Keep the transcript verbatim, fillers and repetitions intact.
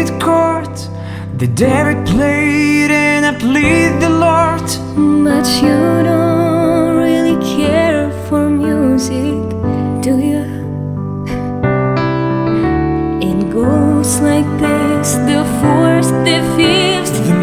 David chord that David played and I plead the Lord. But you don't really care for music, do you? It goes like this: the fourth, the fifth, the